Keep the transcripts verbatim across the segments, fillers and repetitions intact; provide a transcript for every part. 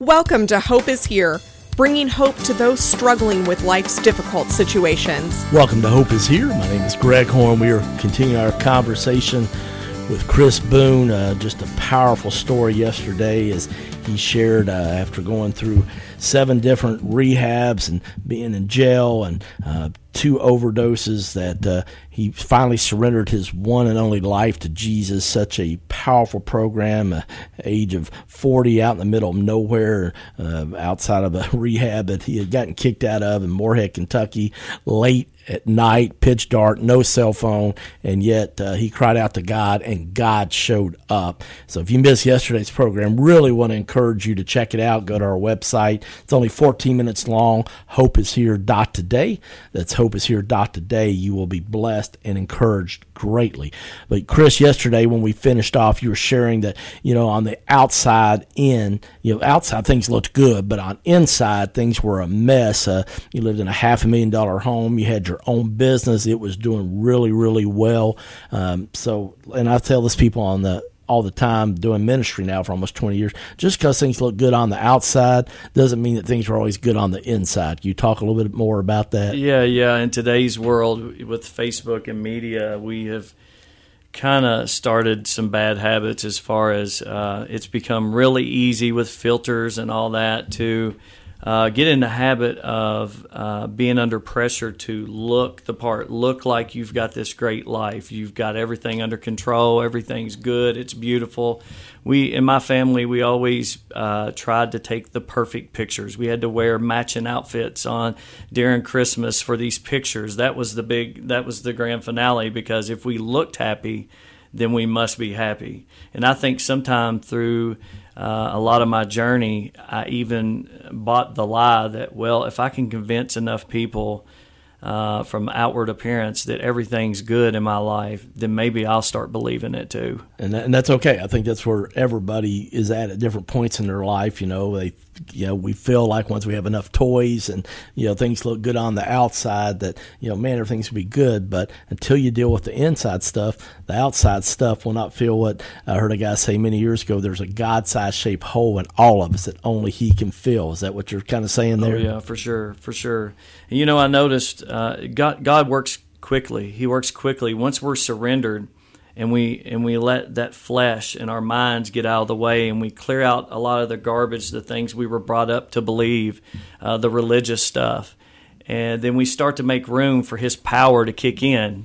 Welcome to Hope is Here, bringing hope to those struggling with life's difficult situations. Welcome to Hope is Here. My name is Greg Horn. We are continuing our conversation with Chris Boone. Uh, just a powerful story yesterday as he shared uh, after going through seven different rehabs and being in jail and uh, two overdoses that uh, he finally surrendered his one and only life to Jesus. Such a powerful program, uh, age of forty, out in the middle of nowhere, uh, outside of a rehab that he had gotten kicked out of in Moorhead, Kentucky, late at night, pitch dark, no cell phone, and yet uh, he cried out to God, and God showed up. So if you missed yesterday's program, really want to encourage you to check it out. Go to our website. It's only fourteen minutes long, hope is here dot today. That's hope is here dot today. You will be blessed and encouraged greatly. But Chris, yesterday when we finished off, you were sharing that, you know, on the outside in, you know, outside things looked good, but on inside things were a mess. Uh, you lived in a half a million dollar home. You had your own business. It was doing really, really well. Um, so, and I tell this people on the all the time, doing ministry now for almost twenty years, just because things look good on the outside doesn't mean that things are always good on the inside. Can you talk a little bit more about that? Yeah, yeah. In today's world with Facebook and media, we have kind of started some bad habits as far as uh, it's become really easy with filters and all that to Uh, get in the habit of uh, being under pressure to look the part, look like you've got this great life. You've got everything under control. Everything's good. It's beautiful. We, in my family, we always uh, tried to take the perfect pictures. We had to wear matching outfits on during Christmas for these pictures. That was the big, that was the grand finale, because if we looked happy, then we must be happy. And I think sometime through Uh, a lot of my journey, I even bought the lie that, well, if I can convince enough people uh, from outward appearance that everything's good in my life, then maybe I'll start believing it too. And, that, and that's okay. I think that's where everybody is at at different points in their life. You know, they, you know, we feel like once we have enough toys and, you know, things look good on the outside that, you know, man, everything's going to be good. But until you deal with the inside stuff, the outside stuff will not feel what I heard a guy say many years ago. There's a God-sized shaped hole in all of us that only he can fill. Is that what you're kind of saying there? Oh, yeah, for sure, for sure. And, you know, I noticed uh, God, God works quickly. He works quickly. Once we're surrendered, and we and we let that flesh and our minds get out of the way, and we clear out a lot of the garbage, the things we were brought up to believe, uh, the religious stuff, and then we start to make room for His power to kick in,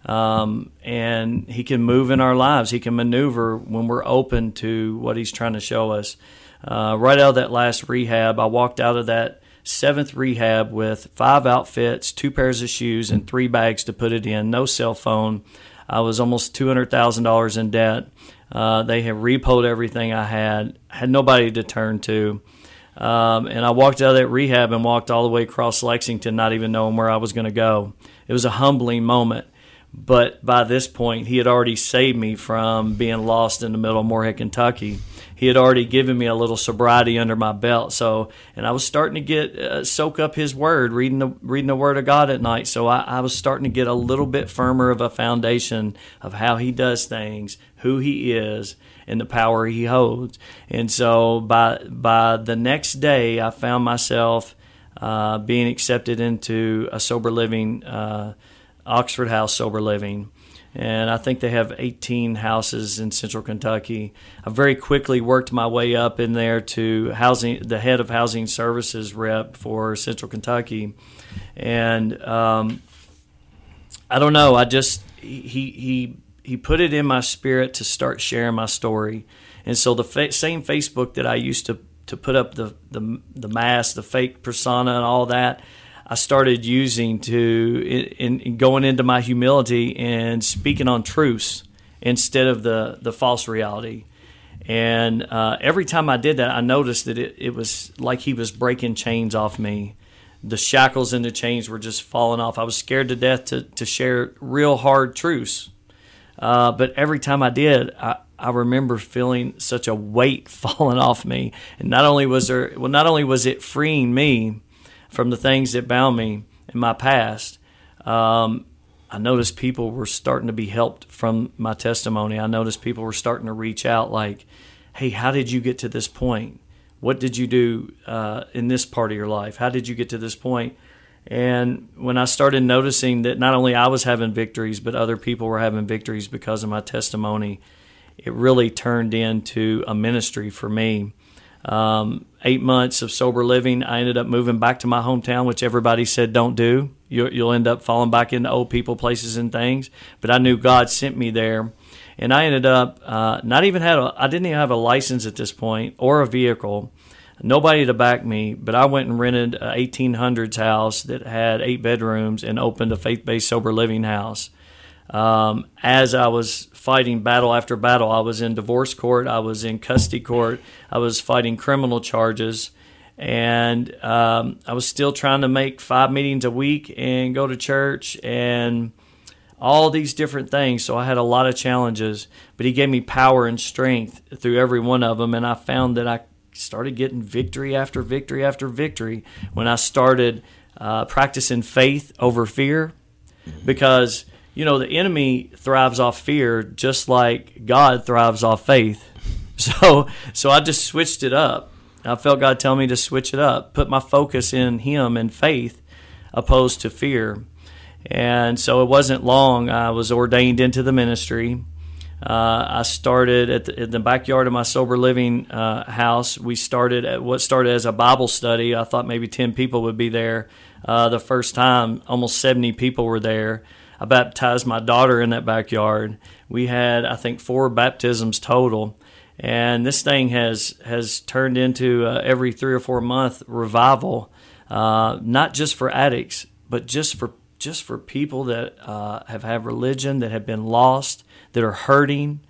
um, and He can move in our lives. He can maneuver when we're open to what He's trying to show us. Uh, right out of that last rehab, I walked out of that seventh rehab with five outfits, two pairs of shoes, and three bags to put it in, no cell phone. I was almost two hundred thousand dollars in debt. Uh, they had repoed everything I had, had nobody to turn to. Um, and I walked out of that rehab and walked all the way across Lexington, not even knowing where I was going to go. It was a humbling moment. But by this point, He had already saved me from being lost in the middle of Moorhead, Kentucky. He had already given me a little sobriety under my belt. So, and I was starting to get uh, soak up His Word, reading the reading the Word of God at night. So I, I was starting to get a little bit firmer of a foundation of how He does things, who He is, and the power He holds. And so by by the next day, I found myself uh, being accepted into a sober living, uh, Oxford House sober living. And I think they have eighteen houses in Central Kentucky. I very quickly worked my way up in there to housing, the head of housing services rep for Central Kentucky. And um, I don't know, I just, he, he, he put it in my spirit to start sharing my story. And so the fa- same Facebook that I used to, to put up the, the, the mask, the fake persona and all that, I started using to in, in going into my humility and speaking on truths instead of the, the false reality. And uh, every time I did that, I noticed that it, it was like He was breaking chains off me. The shackles and the chains were just falling off. I was scared to death to, to share real hard truths. Uh, but every time I did, I, I remember feeling such a weight falling off me. And not only was there, well, not only was it freeing me from the things that bound me in my past, um, I noticed people were starting to be helped from my testimony. I noticed people were starting to reach out like, hey, how did you get to this point? What did you do uh, in this part of your life? How did you get to this point? And when I started noticing that not only I was having victories, but other people were having victories because of my testimony, it really turned into a ministry for me. Um, eight months of sober living, I ended up moving back to my hometown, which everybody said don't do. You'll, you'll end up falling back into old people, places, and things. But I knew God sent me there. And I ended up uh, not even had a, I didn't even have a license at this point or a vehicle. Nobody to back me, but I went and rented an eighteen hundreds house that had eight bedrooms and opened a faith-based sober living house. Um, as I was fighting battle after battle, I was in divorce court, I was in custody court, I was fighting criminal charges, and um, I was still trying to make five meetings a week and go to church and all these different things. So I had a lot of challenges, but he gave me power and strength through every one of them, and I found that I started getting victory after victory after victory when I started uh, practicing faith over fear, because you know, the enemy thrives off fear just like God thrives off faith. So so I just switched it up. I felt God tell me to switch it up, put my focus in Him and faith opposed to fear. And so it wasn't long, I was ordained into the ministry. Uh, I started at the, in the backyard of my sober living uh, house. We started at what started as a Bible study. I thought maybe ten people would be there. Uh, the first time, almost seventy people were there. I baptized my daughter in that backyard. We had, I think, four baptisms total. And this thing has has turned into uh, every three or four month revival, uh, not just for addicts, but just for just for people that uh, have had religion, that have been lost, that are hurting,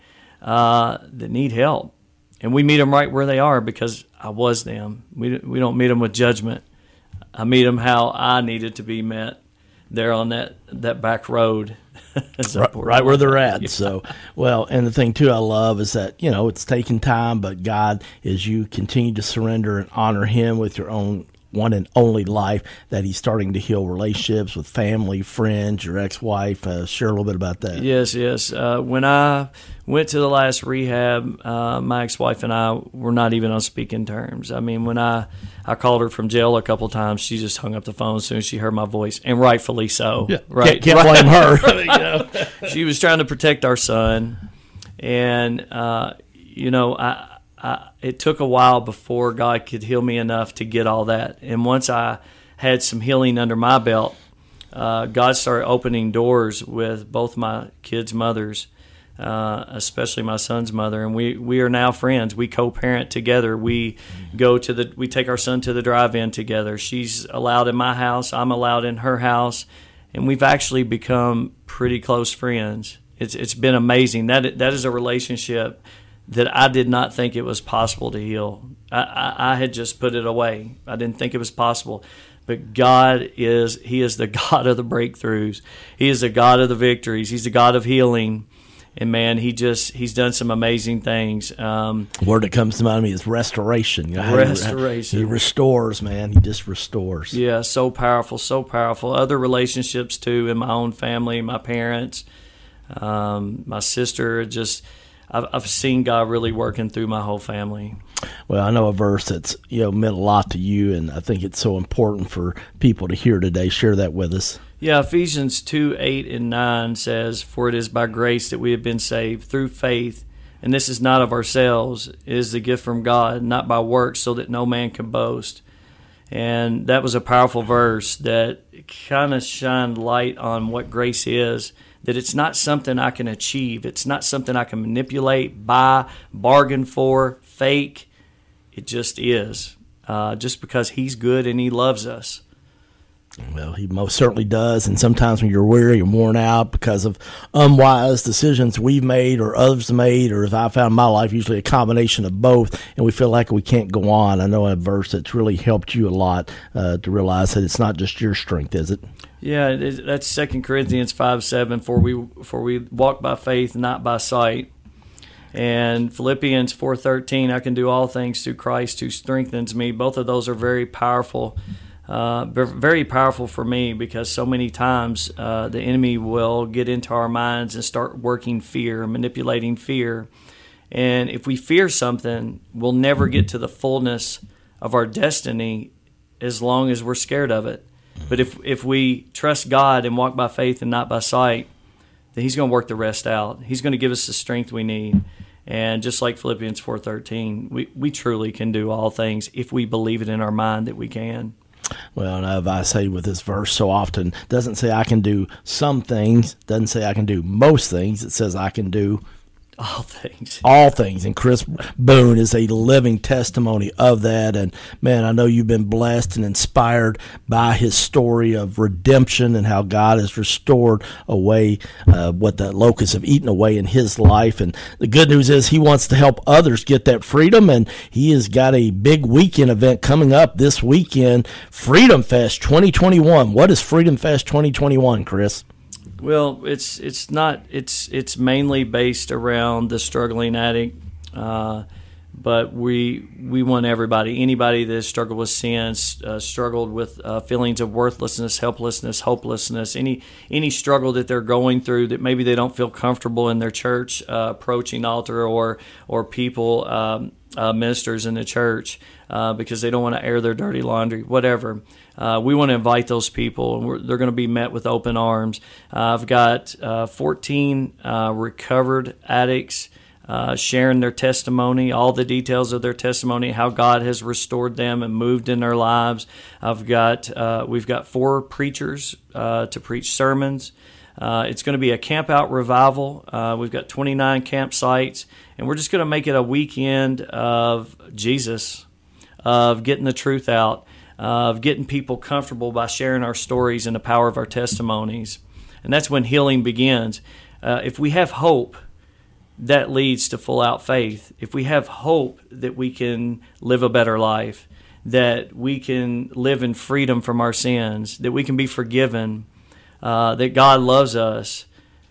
uh, that need help. And we meet them right where they are because I was them. We we don't meet them with judgment. I meet them how I needed to be met. There on that, that back road. right, right where they're at. Yeah. So, well, and the thing, too, I love is that, you know, it's taking time, but God, as you continue to surrender and honor Him with your own one and only life, that He's starting to heal relationships with family, friends, your ex-wife. Uh, share a little bit about that. Yes, yes. Uh, when I went to the last rehab, uh, my ex-wife and I were not even on speaking terms. I mean, when I, I called her from jail a couple times, she just hung up the phone as soon as she heard my voice, and rightfully so. Yeah. Right? Can't, can't blame her. You know? She was trying to protect our son, and, uh, you know, I... I, it took a while before God could heal me enough to get all that. And once I had some healing under my belt, uh, God started opening doors with both my kids' mothers, uh, especially my son's mother. And we, we are now friends. We co-parent together. We go to the we take our son to the drive-in together. She's allowed in my house. I'm allowed in her house. And we've actually become pretty close friends. It's it's been amazing. That that is a relationship that I did not think it was possible to heal. I, I, I had just put it away. I didn't think it was possible. But God is, He is the God of the breakthroughs. He is the God of the victories. He's the God of healing. And man, He just, He's done some amazing things. Um, the word that comes to mind of me is restoration. You know, restoration. He, he restores, man. He just restores. Yeah, so powerful, so powerful. Other relationships too in my own family, my parents, um, my sister, just... I've seen God really working through my whole family. Well, I know a verse that's, you know, meant a lot to you, and I think it's so important for people to hear today. Share that with us. Yeah, Ephesians two, eight and nine says, "For it is by grace that we have been saved through faith, and this is not of ourselves, it is the gift from God, not by works, so that no man can boast." And that was a powerful verse that kind of shined light on what grace is. That it's not something I can achieve. It's not something I can manipulate, buy, bargain for, fake. It just is. Uh, just because He's good and He loves us. Well, He most certainly does. And sometimes when you're weary and worn out because of unwise decisions we've made or others made, or as I found in my life, usually a combination of both, and we feel like we can't go on. I know a verse that's really helped you a lot uh, to realize that it's not just your strength, is it? Yeah, that's Second Corinthians five seven, for we for we walk by faith, not by sight. And Philippians four thirteen, I can do all things through Christ who strengthens me. Both of those are very powerful, uh, very powerful for me, because so many times uh, the enemy will get into our minds and start working fear, manipulating fear. And if we fear something, we'll never get to the fullness of our destiny as long as we're scared of it. But if if we trust God and walk by faith and not by sight, then He's going to work the rest out. He's going to give us the strength we need. And just like Philippians four thirteen, we, we truly can do all things if we believe it in our mind that we can. Well, and I say with this verse so often, doesn't say I can do some things, doesn't say I can do most things. It says I can do all things. All things. And Chris Boone is a living testimony of that. And, man, I know you've been blessed and inspired by his story of redemption and how God has restored away uh, what the locusts have eaten away in his life. And the good news is he wants to help others get that freedom. And he has got a big weekend event coming up this weekend, Freedom Fest twenty twenty-one. What is Freedom Fest twenty twenty-one, Chris? Well, it's it's not it's it's mainly based around the struggling addict, uh, but we we want everybody, anybody that has struggled with sin, uh, struggled with uh, feelings of worthlessness, helplessness, hopelessness, any any struggle that they're going through that maybe they don't feel comfortable in their church uh, approaching altar or or people um, uh, ministers in the church uh, because they don't want to air their dirty laundry, whatever. Uh, we want to invite those people, and we're, they're going to be met with open arms. Uh, I've got uh, fourteen uh, recovered addicts uh, sharing their testimony, all the details of their testimony, how God has restored them and moved in their lives. I've got uh, we've got four preachers uh, to preach sermons. Uh, it's going to be a camp out revival. Uh, we've got twenty-nine campsites, and we're just going to make it a weekend of Jesus, of getting the truth out, of getting people comfortable by sharing our stories and the power of our testimonies. And that's when healing begins. Uh, if we have hope, that leads to full-out faith. If we have hope that we can live a better life, that we can live in freedom from our sins, that we can be forgiven, uh, that God loves us,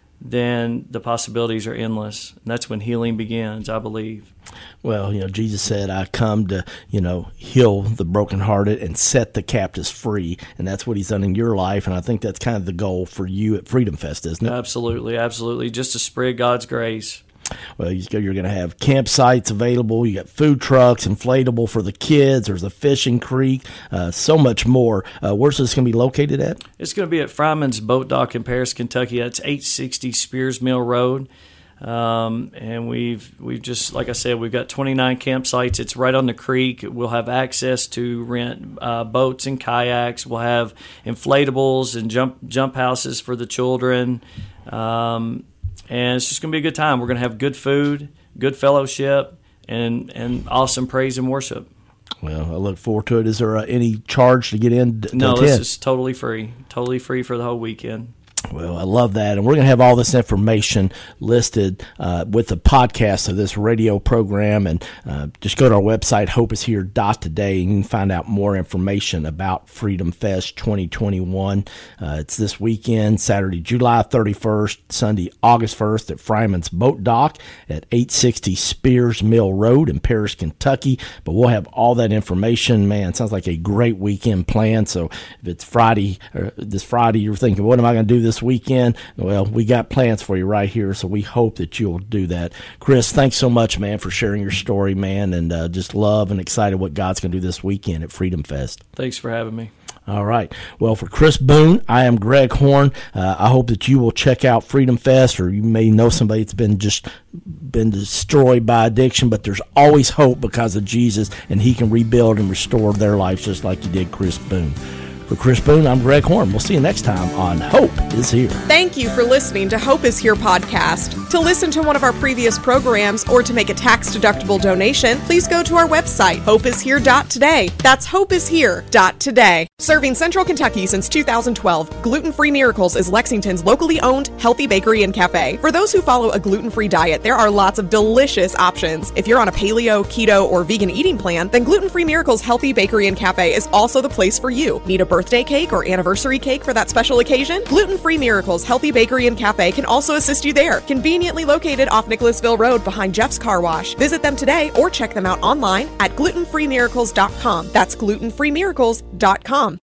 then the possibilities are endless. And that's when healing begins, I believe. Well, you know, Jesus said, I come to, you know, heal the brokenhearted and set the captives free. And that's what he's done in your life. And I think that's kind of the goal for you at Freedom Fest, isn't it? Absolutely, absolutely. Just to spread God's grace. Well, you're going to have campsites available. You got food trucks, inflatable for the kids. There's a fishing creek, uh, so much more. Uh, where's this going to be located at? It's going to be at Fryman's Boat Dock in Paris, Kentucky. That's eight sixty Spears Mill Road. Um, and we've we've just, like I said, we've got twenty-nine campsites. It's right on the creek. We'll have access to rent uh, boats and kayaks. We'll have inflatables and jump jump houses for the children. Um, and it's just going to be a good time. We're going to have good food, good fellowship, and and awesome praise and worship. Well, I look forward to it. Is there uh, any charge to get in? To no, attend? This is totally free. Totally free for the whole weekend. Well, I love that. And we're going to have all this information listed uh, with the podcast of this radio program. And uh, just go to our website, hope is here dot today, and you can find out more information about Freedom Fest twenty twenty-one. Uh, it's this weekend, Saturday, July thirty-first, Sunday, August first at Fryman's Boat Dock at eight sixty Spears Mill Road in Paris, Kentucky. But we'll have all that information. Man, it sounds like a great weekend plan. So if it's Friday, or this Friday, you're thinking, what am I going to do this weekend? Well, we got plans for you right here, so we hope that you'll do that. Chris, thanks so much, man, for sharing your story, man, and uh, just love and excited what God's going to do this weekend at Freedom Fest. Thanks for having me. All right. Well, for Chris Boone, I am Greg Horn. Uh, I hope that you will check out Freedom Fest, or you may know somebody that's been just been destroyed by addiction, but there's always hope because of Jesus, and he can rebuild and restore their lives just like he did Chris Boone. For Chris Boone, I'm Greg Horn. We'll see you next time on Hope is Here. Thank you for listening to Hope is Here podcast. To listen to one of our previous programs or to make a tax-deductible donation, please go to our website, hope is here dot today. That's hope is here dot today. Serving Central Kentucky since two thousand twelve, Gluten-Free Miracles is Lexington's locally owned healthy bakery and cafe. For those who follow a gluten-free diet, there are lots of delicious options. If you're on a paleo, keto, or vegan eating plan, then Gluten-Free Miracles Healthy Bakery and Cafe is also the place for you. Need a birthday cake or anniversary cake for that special occasion? Gluten-Free Miracles Healthy Bakery and Cafe can also assist you there. Conveniently located off Nicholasville Road behind Jeff's Car Wash. Visit them today or check them out online at gluten free miracles dot com. That's gluten free miracles dot com.